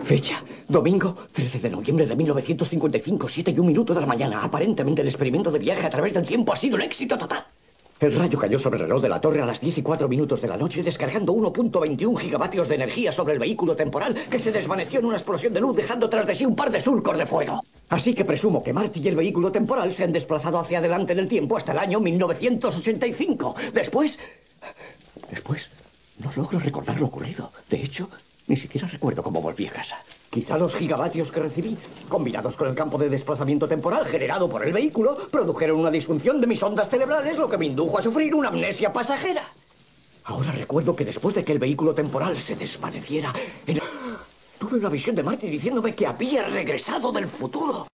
Fecha: domingo 13 de noviembre de 1955, 7:01 de la mañana. Aparentemente el experimento de viaje a través del tiempo ha sido un éxito total. El rayo cayó sobre el reloj de la torre a las 10:04 de la noche, descargando 1.21 gigavatios de energía sobre el vehículo temporal, que se desvaneció en una explosión de luz, dejando tras de sí un par de surcos de fuego. Así que presumo que Marty y el vehículo temporal se han desplazado hacia adelante en el tiempo hasta el año 1985. Después, no logro recordar lo ocurrido. De hecho, ni siquiera recuerdo cómo volví a casa. Quizá los gigavatios que recibí, combinados con el campo de desplazamiento temporal generado por el vehículo, produjeron una disfunción de mis ondas cerebrales, lo que me indujo a sufrir una amnesia pasajera. Ahora recuerdo que después de que el vehículo temporal se desvaneciera, tuve una visión de Marty diciéndome que había regresado del futuro.